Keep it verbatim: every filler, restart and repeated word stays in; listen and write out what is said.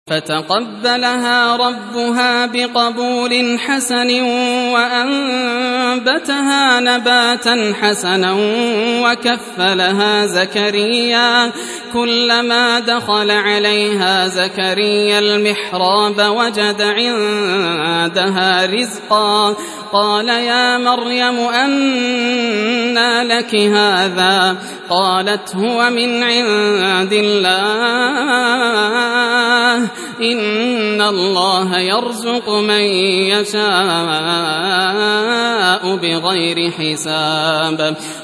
فتقبلها ربها بقبول حسن وأنبتها نباتا حسنا وكفلها زكريا كلما دخل عليها زكريا المحراب وجد عندها رزقا قال يا مريم أنى لك هذا قالت هو من عند الله إن الله يرزق من يشاء بغير حساب